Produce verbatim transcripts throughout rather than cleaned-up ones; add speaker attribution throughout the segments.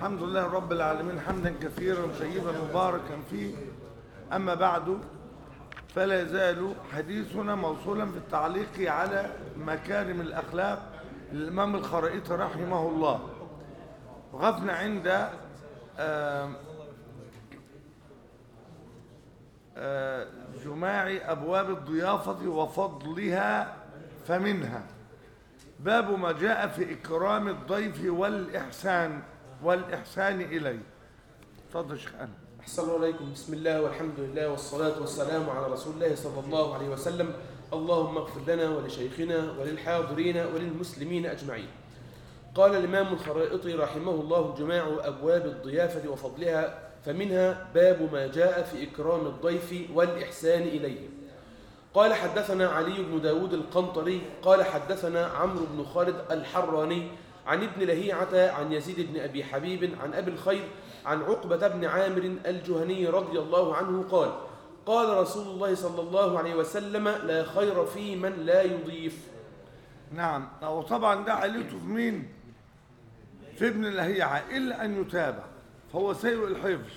Speaker 1: الحمد لله رب العالمين حمدا كثيرا طيبا مباركا فيه. أما بعد فلا يزال حديثنا موصولا في التعليق على مكارم الأخلاق للإمام الخرائطي رحمه الله. وقفنا عند آه آه جماع أبواب الضيافة وفضلها، فمنها باب ما جاء في إكرام الضيف والإحسان والإحسان إليه. تفضل يا شيخ أنا.
Speaker 2: أحسن الله عليكم. بسم الله والحمد لله والصلاة والسلام على رسول الله صلى الله عليه وسلم. اللهم اغفر لنا ولشيخنا وللحاضرين وللمسلمين أجمعين. قال الإمام الخرائطي رحمه الله: جماع أبواب الضيافة وفضلها، فمنها باب ما جاء في إكرام الضيف والإحسان إليه. قال حدثنا علي بن داود القنطري قال حدثنا عمرو بن خالد الحراني عن ابن لهيعة عن يزيد بن أبي حبيب عن أبي الخير عن عقبة بن عامر الجهني رضي الله عنه قال: قال رسول الله صلى الله عليه وسلم: لا خير في من لا يضيف.
Speaker 1: نعم، وطبعا ده علته في مين؟ في ابن لهيعة، إلا أن يتابع فهو سيء الحفظ.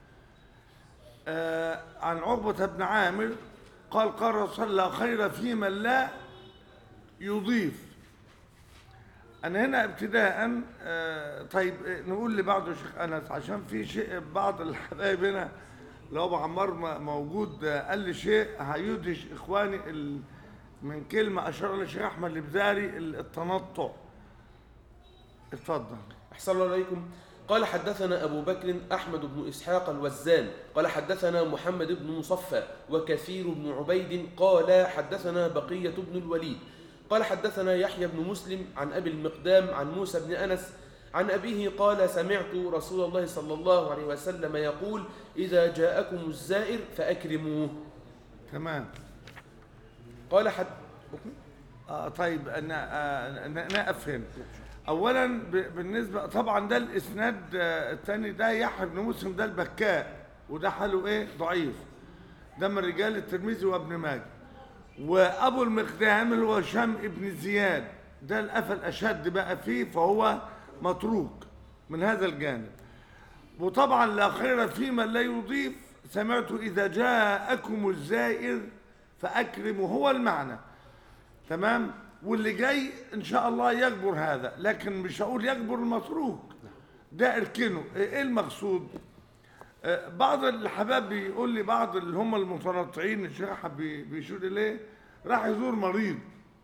Speaker 1: آه عن عقبة بن عامر قال: قال رسول لا خير في من لا يضيف. أنا هنا ابتداء آه طيب نقول لبعض يا شيخ أنس، عشان في شيء بعض الحبايب هنا لو أبو عمار موجود قال لي شيء هيدهش إخواني من كلمة أشار لي الشيخ أحمد البزاري، التنطع. اتفضل.
Speaker 2: أحسن الله عليكم. قال حدثنا أبو بكر أحمد بن إسحاق الوزان قال حدثنا محمد بن مصفى وكثير بن عبيد قال حدثنا بقية بن الوليد قال حدثنا يحيى بن مسلم عن أبي المقدام عن موسى بن أنس عن أبيه قال: سمعت رسول الله صلى الله عليه وسلم يقول: إذا جاءكم الزائر فأكرموه.
Speaker 1: تمام.
Speaker 2: قال حد
Speaker 1: آه طيب أنا آه نقف هنا. اولا بالنسبه طبعا ده الاسناد الثاني ده يحيى بن مسلم ده البكاء، وده حاله ايه؟ ضعيف. ده من رجال الترمذي وابن ماجه. وابو المقدام اللي هو هشام ابن زياد ده القفل اشد بقى فيه، فهو متروك من هذا الجانب. وطبعا لا خير في من لا يضيف. سمعت اذا جاءكم الزائر فاكرموا، هو المعنى. تمام. واللي جاي ان شاء الله يجبر هذا، لكن مش هقول يجبر المتروك ده اركنه. ايه المقصود؟ بعض الحباب بيقول لي، بعض اللي هم المتنطعين الشيخ بيشير اليه، راح يزور مريض،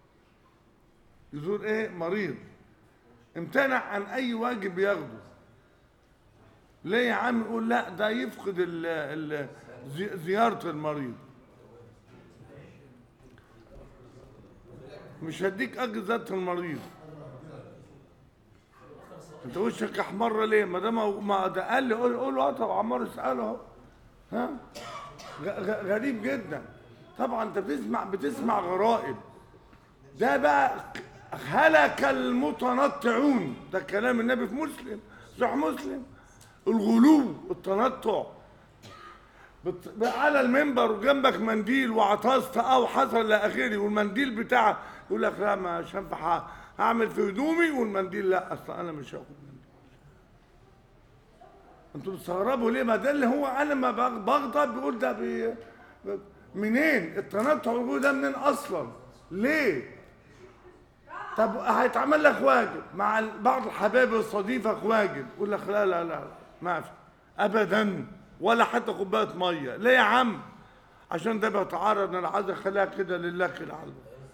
Speaker 1: يزور ايه؟ مريض، امتنع عن اي واجب ياخده. ليه يا عم؟ يقول لا ده يفقد ال ال زيارة المريض، مش هديك اجر ذات المريض. انت وشك احمر ليه؟ ما ده ما ده قال لي قول قول اه طب عمار اساله. ها غريب جدا. طبعا انت بتسمع بتسمع غرائب. ده بقى هلك المتنطعون، ده كلام النبي في مسلم، صحيح مسلم. الغلو، التنطع على المنبر وجنبك منديل وعطست او حصل الى اخره، والمنديل بتاعك يقول لك لا مش هينفع هعمل في هدومي، والمنديل لا اصلا انا مش هاخد منديل. انتوا بتستغربوا ليه؟ ما ده اللي هو انا ما بغضب بيقول ده بي... منين التنطع والغلو ده؟ منين اصلا؟ ليه؟ طب هيتعمل لك واجب مع بعض الحبايب الصديقه واجب، يقول لك لا لا لا ما في ابدا، ولا حتى كوبايه ميه. ليه يا عم؟ عشان ده بيتعارض. انا عايز اخليها كده لله كده على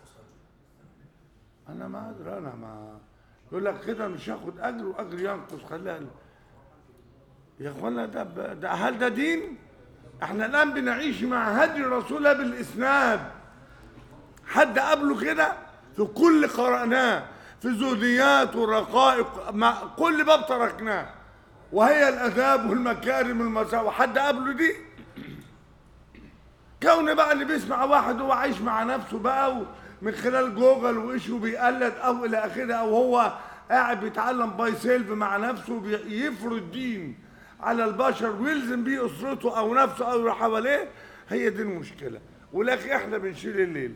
Speaker 1: انا ما ادري. انا ما يقول لك كده مش هاخد اجر واجر ينقص، خليها يا اخوانا. ده ب... ده هل ده دين؟ احنا الان بنعيش مع هدي رسول الله بالاسناد. حد قبله كده؟ في كل قرأناه في زوديات والرقائق، مع كل باب تركناه، وهي الاداب والمكارم المساوئ. حد قبله دي؟ كون بقى اللي بيسمع واحد هو عايش مع نفسه بقى من خلال جوجل وايش وبيقلد او الى اخره، او هو قاعد بيتعلم باي سيلف مع نفسه، يفرض دين على البشر ويلزم بيه اسرته او نفسه او اللي حواليه. هي دي المشكله. ولكن احنا بنشيل الليل.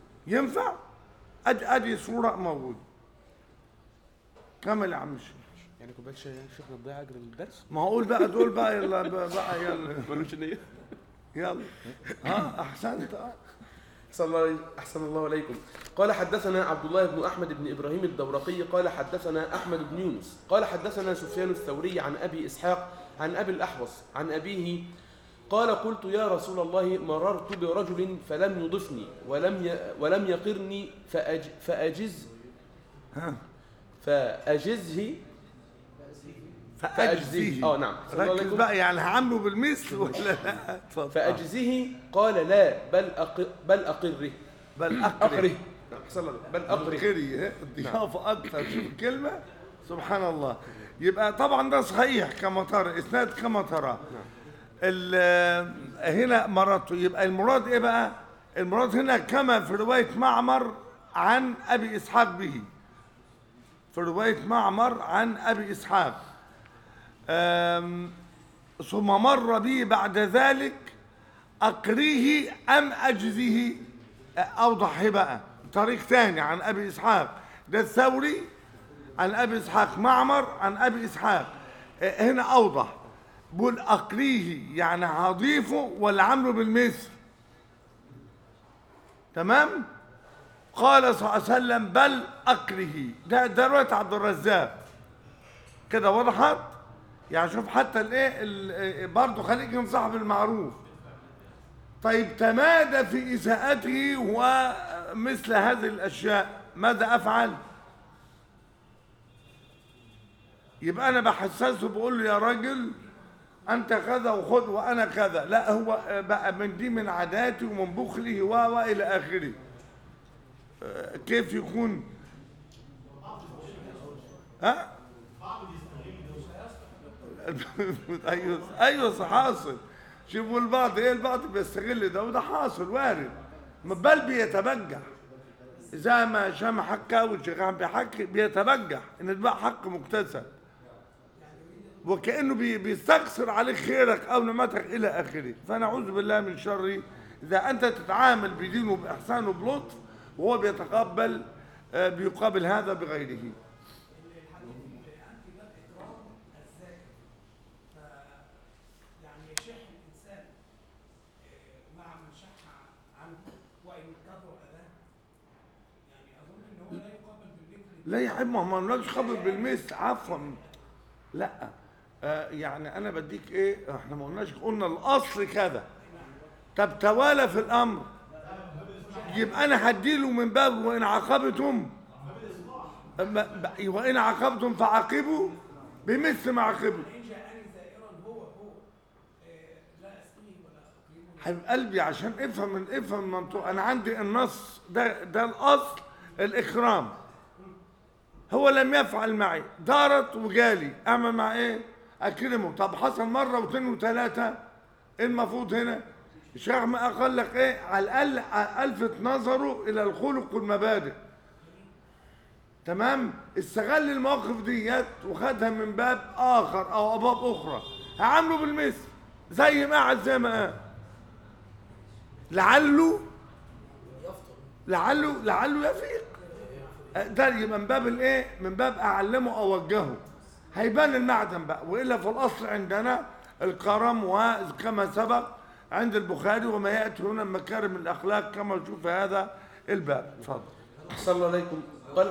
Speaker 1: ينفع؟ ادي ادي صوره موجوده. كمل يا عم الشيخ.
Speaker 2: يعني كوبايه شاي يا شيخنا تضيع اجر الدرس؟
Speaker 1: ما هقول بقى دول بقى يلا بقى يلا
Speaker 2: ملوش نيه.
Speaker 1: يلا ها احسنت. اه
Speaker 2: أحسن الله أحسن الله عليكم. قال حدثنا عبد الله بن أحمد بن إبراهيم الدورقي قال حدثنا أحمد بن يونس قال حدثنا سفيان الثوري عن أبي إسحاق عن أبي الأحوص عن أبيه قال قلت يا رسول الله مررت برجل فلم يضفني ولم ي... ولم يقرني فأج... فأجز
Speaker 1: ها
Speaker 2: فأجزه
Speaker 1: فأجزيه.
Speaker 2: اه نعم.
Speaker 1: ركز بقى، يعني هعمله بالمثل ولا لا؟ اتفضل.
Speaker 2: فأجزه قال لا بل أق... بل أقره
Speaker 1: بل
Speaker 2: أقره
Speaker 1: أقره
Speaker 2: نعم. أحسن الله بل أقره
Speaker 1: أقري الضيافة أكثر. شوف الكلمة سبحان الله. يبقى طبعا ده صحيح كما ترى، إسناد كما ترى. هنا مرته، يبقى المراد إيه بقى؟ المراد هنا كما في رواية معمر عن أبي إسحاق به، في رواية معمر عن أبي إسحاق. ثم مر به بعد ذلك أقريه أم أجزه، أوضح بقى طريق ثاني عن أبي إسحاق، ده الثوري عن أبي إسحاق، معمر عن أبي إسحاق. هنا أوضح، بقول أقريه يعني هضيفه ولا عامله بالمثل. تمام. قال صلى الله عليه وسلم بل أقره، ده ده رواية عبد الرزاق كده وضحت. يعني شوف حتى الايه برضه خليك من صاحب المعروف. طيب تمادى في إساءته ومثل هذه الأشياء، ماذا أفعل؟ يبقى أنا بحسسه بقول له يا راجل أنت كذا وخذ وأنا كذا، لا هو بقى من دي من عاداتي ومن بخله و وإلى آخره. كيف يكون؟ ها؟ ايوه ايوه حاصل. شوفوا البعض ايه، البعض بيستغل ده وده حاصل وارد، بل بيتبجح اذا ما شام حقه والشيخ بحق بيتبجح ان ده حق مكتسب، وكانه بي بيستقصر عليك خيرك او نعمتك الى اخره. فنعوذ بالله من شره. اذا انت تتعامل بدينه باحسان وبلطف وهو بيتقبل بيقابل هذا بغيره. لا يا حبيبي، ما لناش خبر بالمثل عفوا. لا آه يعني انا بديك ايه، احنا ما قلناش، قلنا الاصل كذا. طب توالى في الامر، يبقى انا هديله من باب وان عاقبتم وان عاقبتم فعاقبوا بمثل ما عاقبوا. حبيب قلبي عشان افهم افهم المنطق. انا عندي النص ده ده الاصل الاكرام. هو لم يفعل معي، دارت وجالي اعمل مع ايه؟ اكرمه. طب حصل مره واثنين وثلاثه، ايه المفروض هنا؟ الشيخ ما قال لك ايه؟ على الاقل الفت نظره الى الخلق والمبادئ. تمام. استغل المواقف ديت وخدها من باب اخر او ابواب اخرى، هعامله بالمثل زي ما قعد زي ما قال. لعله لعله لعله يفيق. ده يبقى من باب الايه؟ من باب اعلمه او اوجهه. هيبان المعدن بقى، والا في الاصل عندنا الكرم، وكما سبق عند البخاري وما ياتي هنا من مكارم الاخلاق كما نشوف في هذا الباب. اتفضل.
Speaker 2: احسن الله عليكم. قال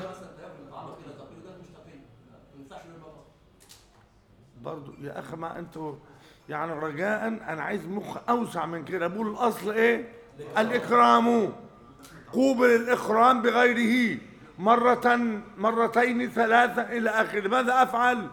Speaker 1: برضو يا اخي ما انتوا يعني رجاء انا عايز مخ اوسع من كده. بقول الاصل ايه؟ الاكرام. قوبل الاكرام بغيره مرة مرتين ثلاثة إلى آخره. ماذا أفعل؟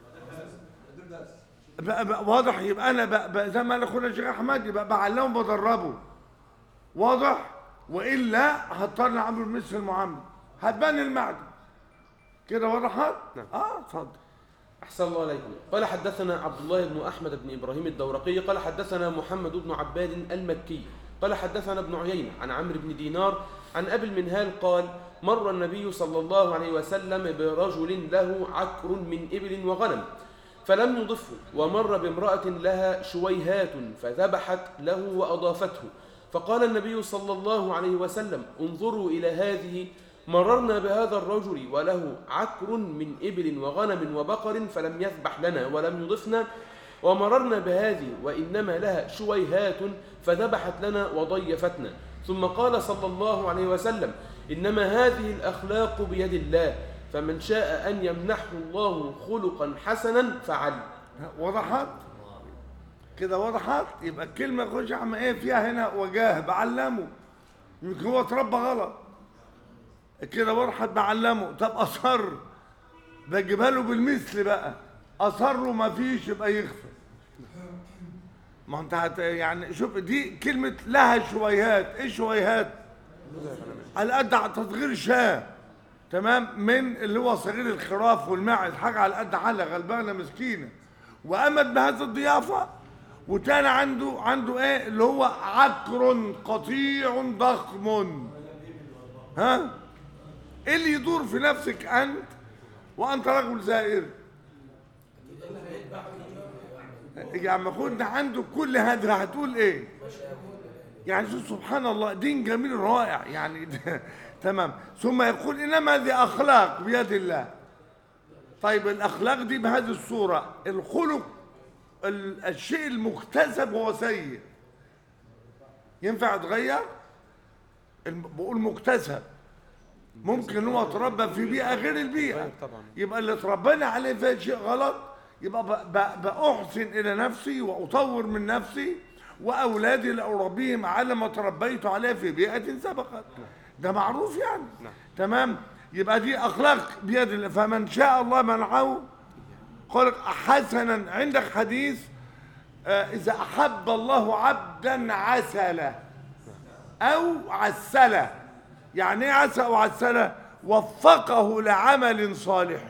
Speaker 1: بقى بقى واضح. يبقى أنا بقى بقى زي ما أنا أخونا الشيخ أحمد يبقى بعلمه بدربه. واضح؟ وإلا هضطر أعمل مثل المعاملة، هتبان المعدن كده. وضحت؟
Speaker 2: نعم.
Speaker 1: آه اتفضل.
Speaker 2: أحسن الله عليكم. قال حدثنا عبد الله بن أحمد بن إبراهيم الدورقي قال حدثنا محمد بن عباد المكي قال حدثنا ابن عيينة عن عمرو بن دينار عن أبي المنهال قال مر النبي صلى الله عليه وسلم برجل له عكر من إبل وغنم فلم يضفه، ومر بامرأة لها شويهات فذبحت له وأضافته، فقال النبي صلى الله عليه وسلم انظروا إلى هذه مررنا بهذا الرجل وله عكر من إبل وغنم وبقر فلم يذبح لنا ولم يضفنا، ومررنا بهذه وإنما لها شويهات فذبحت لنا وضيفتنا. ثم قال صلى الله عليه وسلم: إنما هذه الأخلاق بيد الله، فمن شاء أن يمنحه الله خلقا حسنا فعل.
Speaker 1: وضحت كده؟ وضحت. يبقى الكلمة خش عم ايه فيها هنا وجاه، بعلمه. يمكن هو اتربى غلط كده. وضحت، بعلمه. طب أصر، بجيبها له بالمثل بقى. أصر وما فيش يبقى يخفى. ما انت هت يعني شوف دي كلمة لها شويهات. ايه شويهات؟ على قد تصغير شاه، تمام، من اللي هو صغير الخراف والماعز، حاجة على قد حالة غلبانة مسكينة، وأمت بهذه الضيافة. وتاني عنده عنده ايه اللي هو عكر قطيع ضخم. ها؟ ايه اللي يدور في نفسك انت وانت رجل زائر؟ يعني كنت عنده كل هذا هتقول ايه؟ يعني سبحان الله، دين جميل رائع يعني. تمام. ثم يقول انما هذه اخلاق بيد الله. طيب الاخلاق دي بهذه الصوره، الخلق الشيء المكتسب هو سيء، ينفع يتغير؟ بقول مكتسب، ممكن هو اتربى في بيئه غير البيئه، يبقى اللي اتربينا عليه فيه شيء غلط، يبقى بأحسن الى نفسي واطور من نفسي واولادي لاربيهم على ما تربيت عليه في بيئه سبقت. ده معروف يعني. نعم. تمام. يبقى دي اخلاق بيد الله، فمن شاء الله منعه خلق حسنا. عندك حديث آه اذا احب الله عبدا عسله او عسله. يعني ايه عسى او عسله؟ وفقه لعمل صالح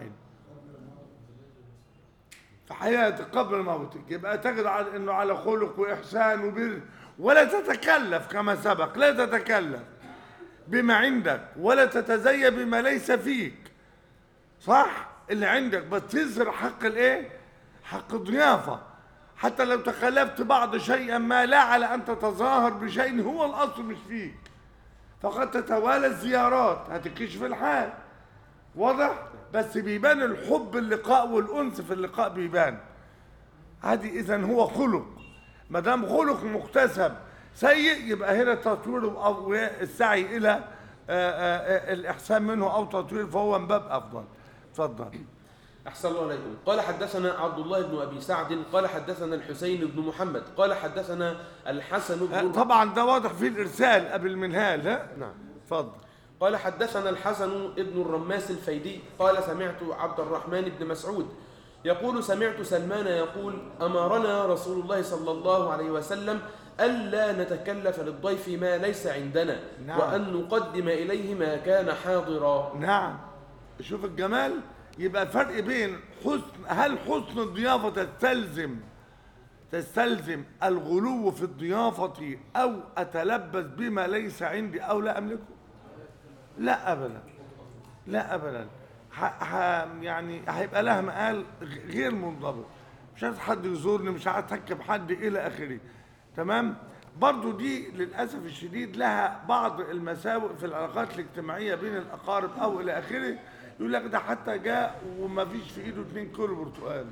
Speaker 1: في حياتك قبل موتك. يبقى تجد على انه على خلق واحسان وبر، ولا تتكلف كما سبق، لا تتكلف بما عندك ولا تتزين بما ليس فيك. صح؟ اللي عندك بس تظهر حق الايه؟ حق الضيافه. حتى لو تخلفت بعض شيئا ما، لا على ان تتظاهر بشيء هو الاصل مش فيك، فقد تتوالى الزيارات هتكشف الحال. واضح؟ بس بيبان الحب اللقاء والانس في اللقاء بيبان. هذه اذا هو خلق. ما دام خلق مكتسب سيء، يبقى هنا تطوير او السعي الى آآ آآ الاحسان منه او تطوير، فهو من باب افضل. اتفضل.
Speaker 2: أحسن الله عليكم. قال حدثنا عبد الله بن أبي سعد قال حدثنا الحسين بن محمد قال حدثنا الحسن بن،
Speaker 1: طبعا ده واضح فيه الإرسال قبل المنهال. ها؟
Speaker 2: نعم.
Speaker 1: اتفضل.
Speaker 2: قال حدثنا الحسن بن الرماس الفيدي قال سمعت عبد الرحمن بن مسعود يقول سمعت سلمان يقول أمرنا رسول الله صلى الله عليه وسلم ألا نتكلف للضيف ما ليس عندنا. نعم. وأن نقدم إليه ما كان حاضرا.
Speaker 1: نعم. شوف الجمال. يبقى فرق بين حسن، هل حسن الضيافة تستلزم تستلزم الغلو في الضيافة أو أتلبس بما ليس عندي أو لا أملكه؟ لا أبدا، لا أبدا. ح... ح... يعني هيبقى لها مقال غير منضبط. مش عايز حد يزورني، مش عايز أتحكم حد إلى آخره. تمام؟ برضو دي للأسف الشديد لها بعض المساوئ في العلاقات الاجتماعية بين الأقارب أو إلى آخره. يقول لك ده حتى جاء وما فيش في ايده اتنين كيلو برتقال.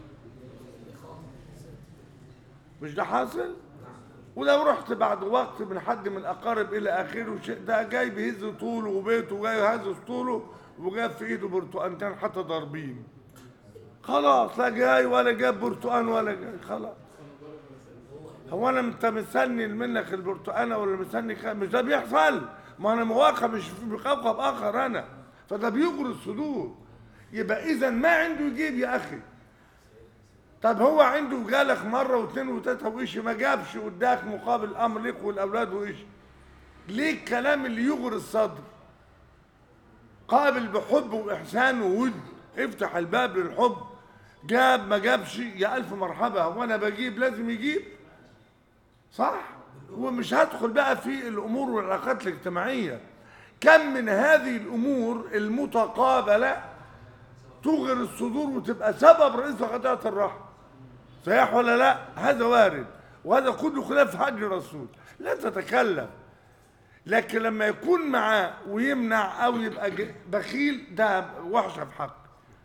Speaker 1: مش ده حاصل؟ ولو رحت بعد وقت من حد من الاقارب الى اخره، ده جاي بيهز طوله وبيته جاي يهز طوله وجاب في ايده برتقالتين حتى ضاربين. خلاص لا جاي ولا جاب برتقال ولا جاي. خلاص. هو انا انت مستني منك البرتقانه ولا مستني؟ مش ده بيحصل؟ ما انا مواقع مش في كوكب اخر انا، فده بيغري الصدور. يبقى اذا ما عنده يجيب يا اخي. طب هو عنده جالك مره واثنين وثلاثه وإيش ما جابش واداك مقابل الامر ليك والاولاد وإيش؟ ليه الكلام اللي يغري الصدر؟ قابل بحب واحسان وود، افتح الباب للحب. جاب ما جابش يا الف مرحبا، وانا بجيب لازم يجيب. صح؟ ومش هدخل بقى في الامور والعلاقات الاجتماعيه. كم من هذه الامور المتقابله تغر الصدور وتبقى سبب رئيس قضاء الرحم. صحيح ولا لا؟ هذا وارد، وهذا كله خلاف هدي الرسول. لا تتكلم، لكن لما يكون معاه ويمنع او يبقى بخيل ده وحشه في حق.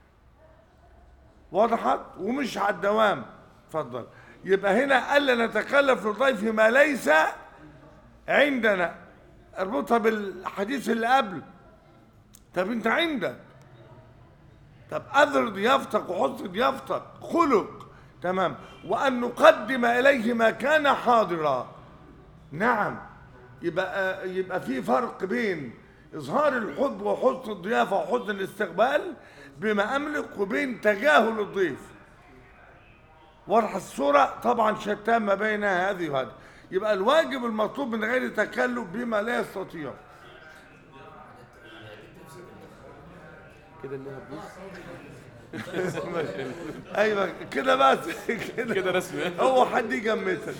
Speaker 1: وضحت؟ ومش على الدوام. اتفضل. يبقى هنا الا نتكلف للضيف ما ليس عندنا. اربطها بالحديث اللي قبل. طب انت عندك، طب اذر ضيافتك وحسن ضيافتك خلق تمام، وان نقدم اليه ما كان حاضرا. نعم. يبقى يبقى في فرق بين اظهار الحب وحسن الضيافه وحسن الاستقبال بما املك، وبين تجاهل الضيف. واضحه الصوره؟ طبعا شتان ما بين هذه وهذه. يبقى الواجب المطلوب من غير تكلف بما لا يستطيع.
Speaker 2: كده انها تبوظ.
Speaker 1: ايوه كده بس كده
Speaker 2: كده رسمي.
Speaker 1: هو حد يجمتك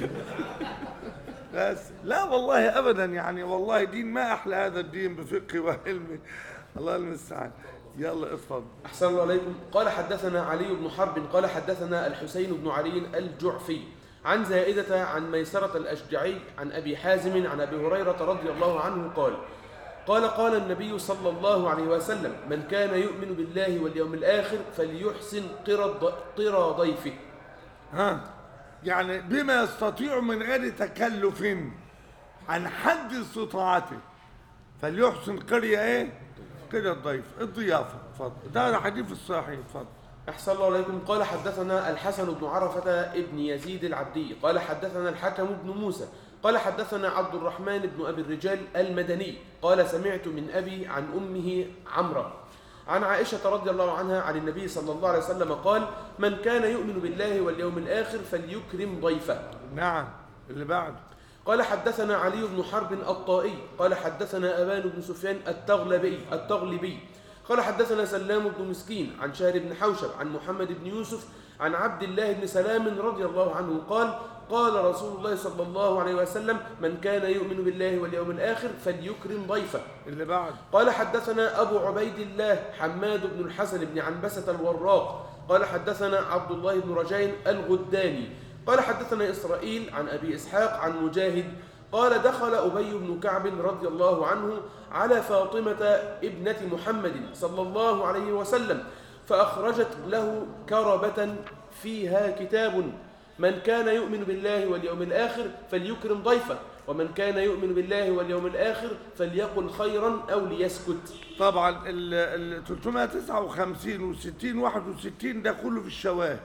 Speaker 1: بس. لا والله ابدا، يعني والله دين ما احلى هذا الدين بفقه وعلم. الله المستعان. يلا اتفضل.
Speaker 2: أحسن الله عليكم. قال حدثنا علي بن حرب قال حدثنا الحسين بن علي الجعفي عن زائدة عن ميسرة الأشجعي عن أبي حازم عن أبي هريرة رضي الله عنه قال قال قال النبي صلى الله عليه وسلم: من كان يؤمن بالله واليوم الآخر فليحسن قرى ضيفه.
Speaker 1: ها يعني بما يستطيع من غير تكلف عن حد استطاعته، فليحسن قرية ايه؟ قرية الضيف، الضيافة. اتفضل. ده حديث الصحيح. اتفضل.
Speaker 2: أحسن الله عليكم. قال حدثنا الحسن بن عرفة ابن يزيد العبدي قال حدثنا الحكم بن موسى قال حدثنا عبد الرحمن بن أبي الرجال المدني قال سمعت من أبي عن أمه عمرة عن عائشة رضي الله عنها عن النبي صلى الله عليه وسلم قال: من كان يؤمن بالله واليوم الآخر فليكرم ضيفه.
Speaker 1: نعم. اللي بعد.
Speaker 2: قال حدثنا علي بن حرب الطائي قال حدثنا أبان بن سفيان التغلبي التغلبي قال حدثنا سلام بن مسكين عن شهر بن حوشب عن محمد بن يوسف عن عبد الله بن سلام رضي الله عنه قال: قال رسول الله صلى الله عليه وسلم: من كان يؤمن بالله واليوم الآخر فليكرم ضيفه.
Speaker 1: اللي بعد.
Speaker 2: قال حدثنا أبو عبيد الله حماد بن الحسن بن عنبسة الوراق قال حدثنا عبد الله بن رجاء الغداني قال حدثنا إسرائيل عن أبي إسحاق عن مجاهد قال: دخل أبي بن كعب رضي الله عنه على فاطمة ابنة محمد صلى الله عليه وسلم فأخرجت له كربة فيها كتاب: من كان يؤمن بالله واليوم الآخر فليكرم ضيفه، ومن كان يؤمن بالله واليوم الآخر فليقل خيرا أو ليسكت.
Speaker 1: طبعا ال ثلاثمائة وتسعة وخمسين وستين واحد وستين ده كله في الشواهد.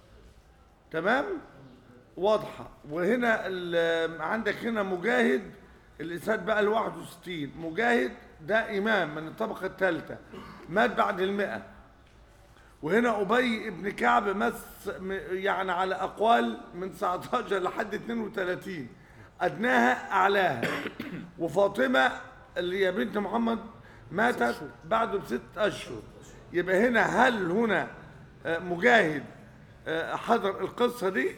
Speaker 1: تمام؟ واضحة. وهنا عندك هنا مجاهد الإسناد بقى ال واحد وستين. مجاهد ده إمام من الطبقة الثالثة مات بعد المئة. وهنا أبي بن كعب مس يعني على أقوال من تسعة عشر لحد اثنين وثلاثين، أدناها أعلاها. وفاطمة اللي هي بنت محمد ماتت بعده بست أشهر. يبقى هنا هل هنا مجاهد حضر القصة دي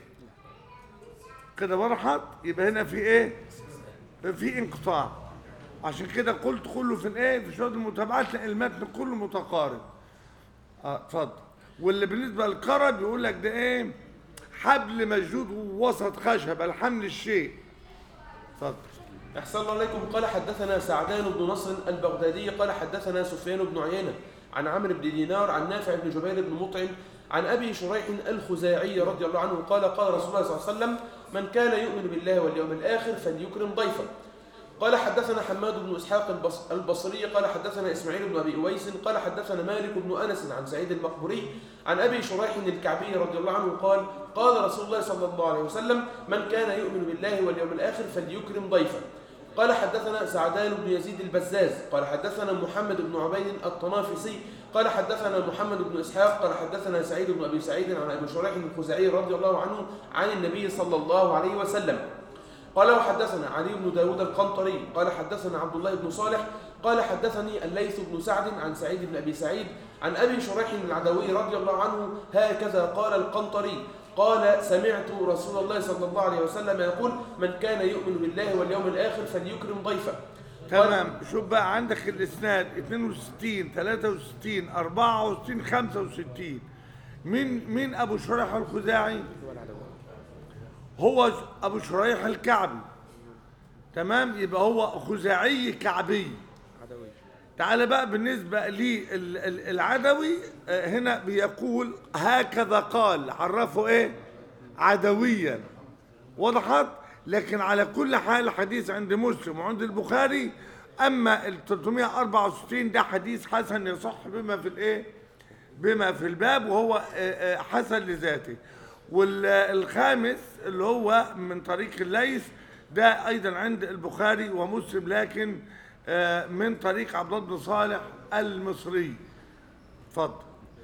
Speaker 1: كده وضحت؟ يبقى هنا في ايه؟ في انقطاع. عشان كده قلت كله في الايه؟ في شهود المتابعات، لان المتن كله متقارب. اه اتفضل. واللي بالنسبه للقرب يقول لك ده ايه؟ حبل مشدود وسط خشب الحمل الشيء. اتفضل.
Speaker 2: أحسن الله عليكم. قال حدثنا سعدان بن نصر البغدادي قال حدثنا سفيان بن عيينة عن عمرو بن دينار عن نافع بن جبير بن مطعم عن أبي شريح الخزاعي رضي الله عنه قال: قال رسول الله صلى الله عليه وسلم: من كان يؤمن بالله واليوم الآخر فليكرم ضيفه. قال حدثنا حماد بن إسحاق البصري قال حدثنا إسماعيل بن أبي أويس قال حدثنا مالك بن أنس عن سعيد المقبوري عن أبي شريح الكعبي رضي الله عنه قال: قال رسول الله صلى الله عليه وسلم: من كان يؤمن بالله واليوم الآخر فليكرم ضيفه. قال حدثنا سعدان بن يزيد البزاز قال حدثنا محمد بن عبيد الطنافسي قال حدثنا محمد بن إسحاق قال حدثنا سعيد بن أبي سعيد عن أبي شريح الخزاعي رضي الله عنه عن النبي صلى الله عليه وسلم قال: وحدثنا علي بن داود القنطري قال حدثنا عبد الله بن صالح قال حدثني الليث بن سعد عن سعيد بن أبي سعيد عن أبي شريح العدوي رضي الله عنه هكذا قال القنطري قال: سمعت رسول الله صلى الله عليه وسلم يقول: من كان يؤمن بالله واليوم الآخر فليكرم ضيفه.
Speaker 1: تمام. شوف بقى عندك الإسناد اثنين وستين ثلاثة وستين أربعة وستين خمسة وستين. مين مين أبو شريح الخزاعي؟ هو أبو شريح الكعبي تمام، يبقى هو خزاعي كعبي.
Speaker 2: عدوي.
Speaker 1: تعال بقى بالنسبة للعدوي، هنا بيقول هكذا قال، عرفه ايه؟ عدويا. وضحت؟ لكن على كل حال حديث عند مسلم وعند البخاري. اما ال ثلاثمائة وأربعة وستين ده حديث حسن يصح بما في الايه؟ بما في الباب، وهو حسن لذاته. والخامس اللي هو من طريق الليث ده ايضا عند البخاري ومسلم، لكن من طريق عبد الله بن صالح المصري. اتفضل.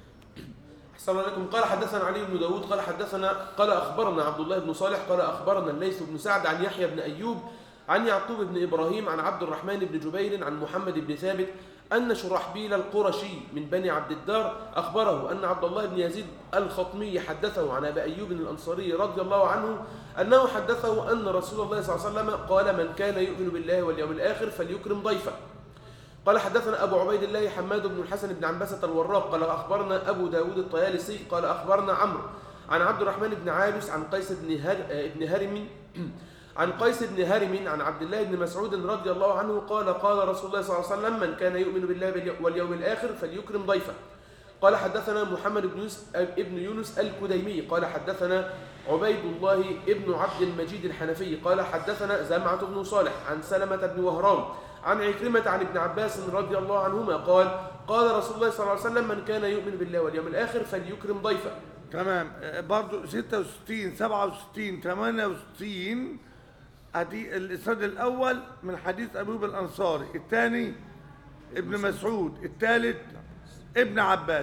Speaker 2: أحسن الله عليكم. قال حدثنا علي بن داود قال حدثنا قال أخبرنا عبد الله بن صالح قال أخبرنا الليث بن سعد عن يحيى بن أيوب عن يعقوب بن إبراهيم عن عبد الرحمن بن جبير عن محمد بن ثابت أن شرحبيل القرشي من بني عبد الدار أخبره أن عبد الله بن يزيد الخطمي حدثه عن أبي أيوب الأنصاري رضي الله عنه أنه حدثه أن رسول الله صلى الله عليه وسلم قال: من كان يؤمن بالله واليوم الآخر فليكرم ضيفه. قال حدثنا أبو عبيد الله حماد بن الحسن بن عنبسة الوراق قال أخبرنا أبو داود الطيالسي قال أخبرنا عمرو عن عبد الرحمن بن عابس عن قيس بن هر... ابن هرم عن قيس بن هرم عن عبد الله بن مسعود رضي الله عنه قال: قال رسول الله صلى الله عليه وسلم: من كان يؤمن بالله واليوم الآخر فليكرم ضيفه. قال حدثنا محمد بن يونس ابن يونس الكديمي قال حدثنا عبيد الله ابن عبد المجيد الحنفي قال حدثنا زمعة بن صالح عن سلمة بن وهران عن عكرمة عن ابن عباس رضي الله عنهما قال: قال رسول الله صلى الله عليه وسلم: من كان يؤمن بالله واليوم الآخر فليكرم ضيفه.
Speaker 1: تمام. برضو ستة وستين سبعة وستين ثمانية وستين ادي الاسناد الاول من حديث ابي ايوب الانصاري، الثاني ابن مسعود، الثالث ابن عباس.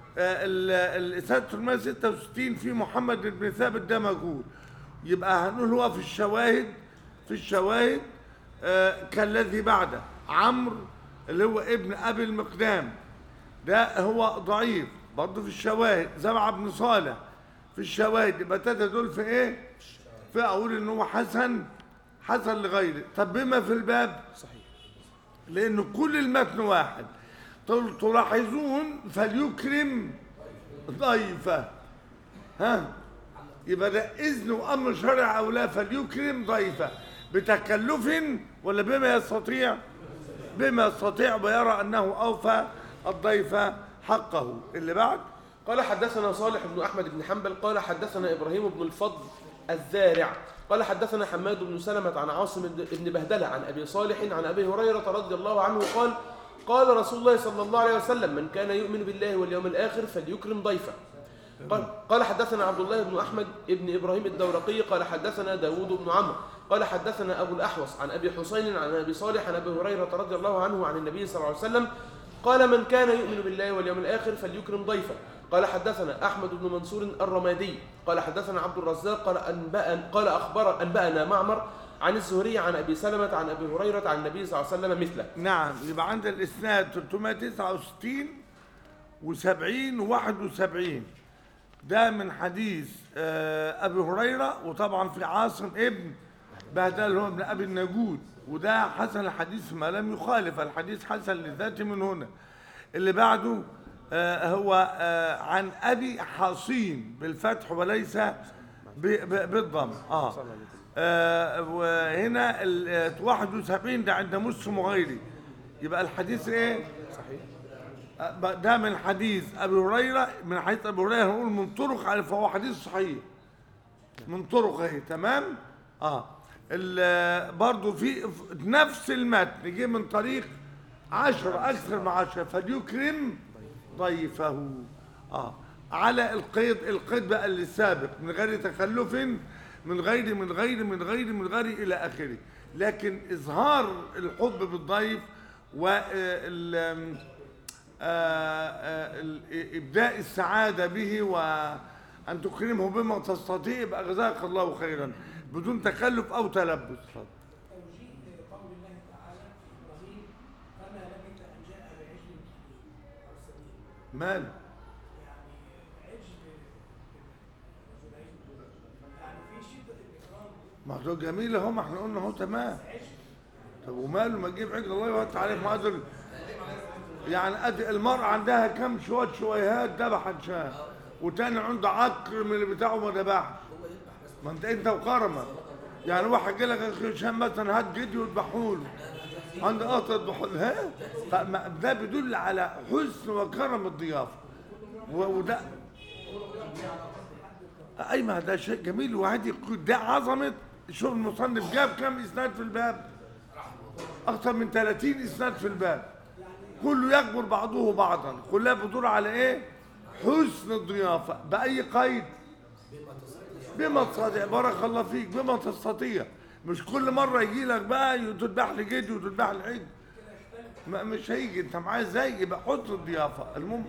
Speaker 1: الاسناد ثلاثمائة وستة وستين في محمد بن ثابت ده موجود، يبقى هنقول هو في الشواهد في الشواهد آه كالذي بعده عمرو اللي هو ابن ابي المقدام ده هو ضعيف برضه في الشواهد. زمعة بن صالح في الشواهد، يبقى تلاته دول في ايه؟ في اقول ان هو حسن حسن لغيره. طب بما في الباب
Speaker 2: صحيح،
Speaker 1: لان كل المتن واحد. تلاحظون فليكرم ضيفه، ها يبقى ده اذن وامر شرع او لا؟ فليكرم ضيفه بتكلف ولا بما يستطيع؟ بما يستطيع ويرى انه اوفى الضيف حقه. اللي بعد
Speaker 2: قال حدثنا صالح بن أحمد بن حنبل قال حدثنا إبراهيم بن الفضل الزارع قال حدثنا حماد بن سلمة عن عاصم بن بهدلة عن أبي صالح عن أبي هريرة رضي الله عنه قال: قال رسول الله صلى الله عليه وسلم: من كان يؤمن بالله واليوم الآخر فليكرم ضيفه. قال, قال حدثنا عبد الله بن أحمد بن إبراهيم الدورقي قال حدثنا داود بن عمرو قال حدثنا أبو الأحوص عن أبي حسين عن أبي صالح عن أبي هريرة رضي الله عنه عن النبي صلى الله عليه وسلم قال: من كان يؤمن بالله واليوم الآخر فليكرم ضيفه. قال حدثنا أحمد بن منصور الرمادي قال حدثنا عبد الرزاق قال أنبأ قال أخبر أنبأنا معمر عن الزهري عن أبي سلمة عن أبي هريرة عن النبي صلى الله عليه وسلم مثله.
Speaker 1: نعم، يبقى عند الإسناد ثلاثمائة وتسعة وستين وسبعين وواحد وسبعين ده من حديث أبي هريرة، وطبعا في عاصم ابن بهدل هو ابن أبي النجود، وده حسن الحديث ما لم يخالف الحديث حسن لذاته من هنا. اللي بعده آه هو آه عن أبي حصين بالفتح وليس بالضم. آه. آه وهنا ال واحد وسبعين ده عند مسلم وغيره، يبقى الحديث ايه؟
Speaker 2: صحيح.
Speaker 1: آه ده من حديث أبي هريرة، من حديث أبي هريرة هنقول من طرق، فهو حديث صحيح من طرق اهي. تمام. اه برضه في نفس المتن يجي من طريق عشرة أكثر من عشرة فليكرم ضيفه. اه على القيد القيد بقى اللي السابق من غير تخلف من غير من غير من غير من غير إلى آخره. لكن إظهار الحب بالضيف وال إبداء السعادة به وأن تكرمه بما تستطيع يبقى جزاك الله خيرا بدون تكلف أو تلبس.
Speaker 3: توجيه قول الله تعالى في إبراهيم: فما لبث أن جاء بعجل حنين.
Speaker 1: مال
Speaker 3: يعني عجل يعني في شدة الإكرام.
Speaker 1: ما هو جميل اهو، ما احنا قلنا اهو تمام. طب وماله ما تجيب عجل الله يوسع عليك معذر. يعني ادي المرأة عندها كم شوية شويهات ذبحت شاه، وتاني عنده عقر من اللي بتاعه ما ذبحش. ما انت انت وكرمك يعني واحد قال لك يا أخي هشام مثلا هات جدي واذبحوا له، عند قطع اذبحوا له، ها؟ فما- ده بيدل على حسن وكرم الضيافه، و- وده اي ما ده شيء جميل. وهذه ده عظمه. شوف المصنف جاب كم اسناد في الباب؟ اكثر من ثلاثين اسناد في الباب، كله يكبر بعضه بعضا، كلها بتدور على ايه؟ حسن الضيافه. باي قيد؟ بما تستطيع. بارك الله فيك. بما تستطيع. مش كل مره يجي لك بقى تذبح لي جدي وتذبح لي عيد، ما- مش هيجي. انت معايا ازاي؟ يبقى حسن الضيافه. المهم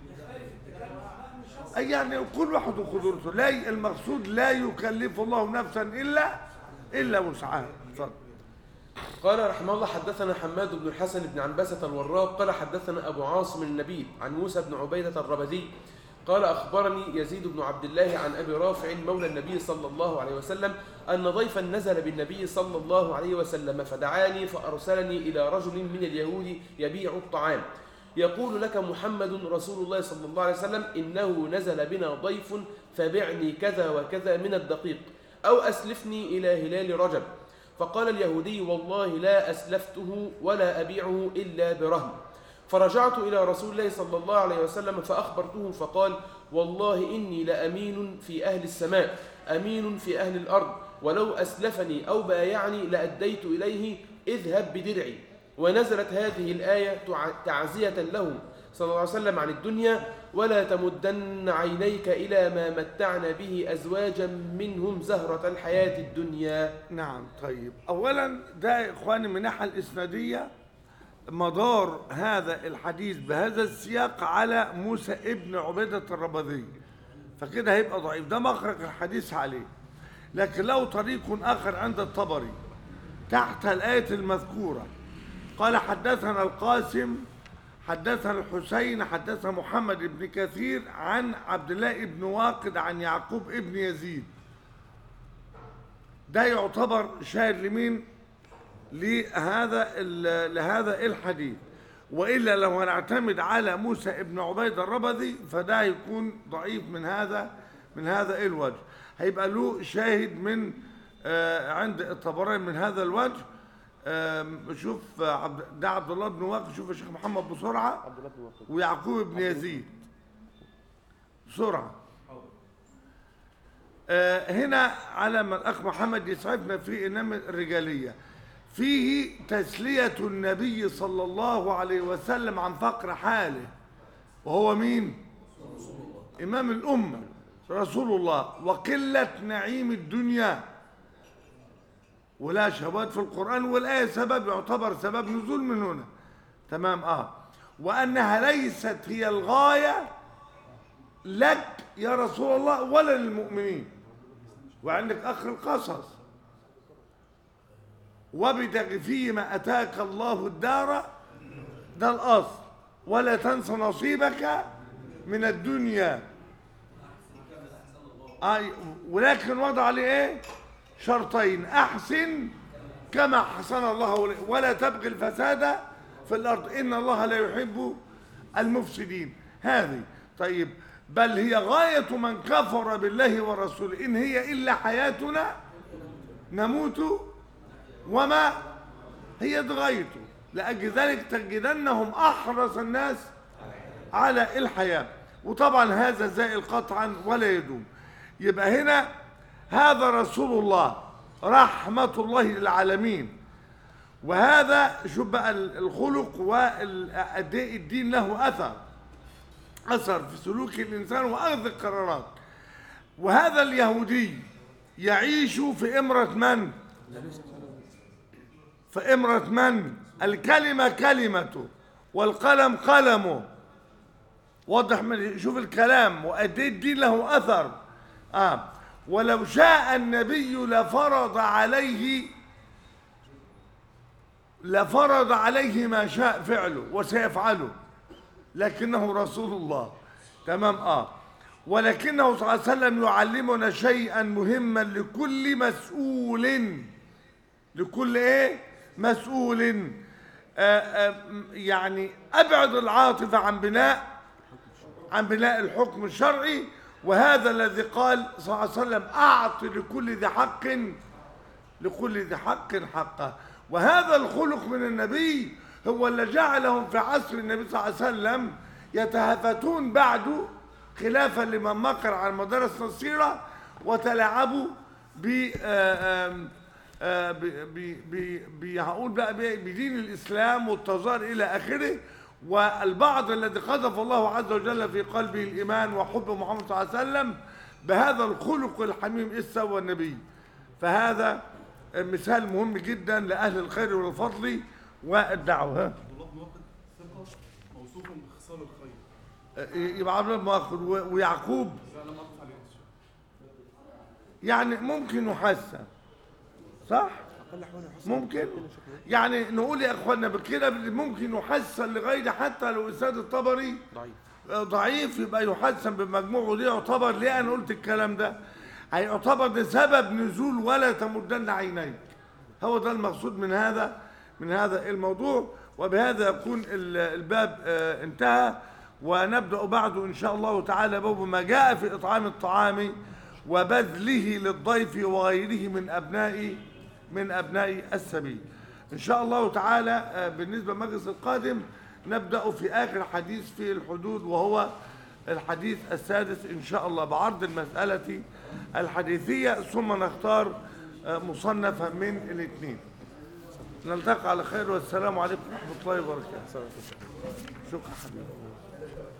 Speaker 1: أي يعني كل واحد وقدرته، لا ي- المقصود لا يكلف الله نفسا الا الا وسعها. اتفضل.
Speaker 2: قال رحمه الله حدثنا حماد بن الحسن بن عنبسة الوراق قال حدثنا أبو عاصم النبيل عن موسى بن عبيدة الربذي قال أخبرني يزيد بن عبد الله عن أبي رافع مولى النبي صلى الله عليه وسلم أن ضيفا نزل بالنبي صلى الله عليه وسلم فدعاني فأرسلني إلى رجل من اليهود يبيع الطعام يقول لك محمد رسول الله صلى الله عليه وسلم إنه نزل بنا ضيف فبعني كذا وكذا من الدقيق أو أسلفني إلى هلال رجب. فقال اليهودي والله لا أسلفته ولا أبيعه إلا برهن. فرجعت إلى رسول الله صلى الله عليه وسلم فأخبرته فقال والله إني لأمين في أهل السماء أمين في أهل الأرض ولو أسلفني أو بايعني لأديت إليه اذهب بدرعي. ونزلت هذه الآية تعزية له صلى الله عليه وسلم عن الدنيا ولا تمدن عينيك إلى ما متعنا به أزواجا منهم زهرة الحياة الدنيا.
Speaker 1: نعم. طيب اولا ده يا اخواني من الناحيه الاسناديه مدار هذا الحديث بهذا السياق على موسى ابن عبيدة الربذي، فكده هيبقى ضعيف. ده مخرج الحديث عليه. لكن له طريق آخر عند الطبري تحت الآية المذكورة. قال حدثنا القاسم حدثنا الحسين حدثنا محمد بن كثير عن عبد الله بن واقد عن يعقوب ابن يزيد. ده يعتبر شاهد لمين؟ لهذا لهذا الحديث. والا لو هنعتمد على موسى ابن عبيد الربذي فده يكون ضعيف من هذا من هذا الوجه. هيبقى له شاهد من آه عند الطبراني من هذا الوجه. آه شوف عبد ده عبد الله بن واقد. شوف يا شيخ محمد بسرعه. ويعقوب بن يزيد بسرعه. آه هنا على ما الاخ محمد يسعفنا في انما الرجاليه فيه تسلية النبي صلى الله عليه وسلم عن فقر حاله، وهو مين؟ إمام الأمة رسول الله، وقلة نعيم الدنيا ولا شهوات في القرآن. والآية سبب يعتبر سبب نزول من هنا. تمام. آه وأنها ليست هي الغاية لك يا رسول الله ولا للمؤمنين. وعندك أخ القصص وابتغ فيما أتاك الله الدار، ده الأصل، ولا تنس نصيبك من الدنيا. آه ولكن وضع عليه ايه؟ شرطين: أحسن كما حسن الله ولا تبغي الفساد في الأرض إن الله لا يحب المفسدين. هذه طيب. بل هي غاية من كفر بالله ورسوله إن هي إلا حياتنا نموت وما هي غايته. لأجل ذلك تجدنهم أحرص الناس على الحياة. وطبعا هذا زائل قطعا ولا يدوم. يبقى هنا هذا رسول الله رحمة الله للعالمين. وهذا شوف بقى الخلق والأداء الدين له أثر أثر في سلوك الإنسان وأخذ القرارات. وهذا اليهودي يعيش في إمرة من؟ فإمرة من؟ الكلمة كلمته والقلم قلمه. واضح من شوف الكلام وقد ايه الدين له أثر. آه ولو شاء النبي لفرض عليه لفرض عليه ما شاء فعله وسيفعله، لكنه رسول الله. تمام. آه ولكنه صلى الله عليه وسلم يعلمنا شيئا مهما لكل مسؤول لكل ايه؟ مسؤول. آآ آآ يعني أبعد العاطفة عن بناء عن بناء الحكم الشرعي. وهذا الذي قال صلى الله عليه وسلم: أعط لكل ذي حق لكل ذي حق حقه. وهذا الخلق من النبي هو اللي جعلهم في عصر النبي صلى الله عليه وسلم يتهافتون بعده خلافا لمن مكر على مدارس نصيرة وتلاعبوا ب هقول بقى بدين الإسلام والتظاهر إلى آخره. والبعض الذي قذف الله عز وجل في قلبه الإيمان وحب محمد صلى الله عليه وسلم بهذا الخلق الحميم إذ سوى النبي. فهذا مثال مهم جدا لأهل الخير والفضل والدعوة.
Speaker 4: عبد الله بن واقد ثقة موصوف بخصال الخير.
Speaker 1: يبقى عبد الله بن واقد ويعقوب يعني ممكن يحسن، صح؟ ممكن يعني نقول يا اخوانا بكده ممكن يحسن لغير، حتى لو اسناد الطبري ضعيف ضعيف يبقى يحسن بمجموعه. ودي يعتبر ليه انا قلت الكلام ده؟ هيعتبر ده سبب نزول ولا تمدن عينيك. هو ده المقصود من هذا من هذا الموضوع. وبهذا يكون الباب انتهى، ونبدأ بعده إن شاء الله تعالى باب ما جاء في إطعام الطعام وبذله للضيف وغيره من أبناء من أبناء السبيل. إن شاء الله تعالى بالنسبة للمجلس القادم نبدأ في آخر حديث في الحدود، وهو الحديث السادس إن شاء الله بعرض المسألة الحديثية، ثم نختار مصنفا من الاثنين. نلتقي على خير، والسلام عليكم ورحمة الله وبركاته. شكرا حبيبي.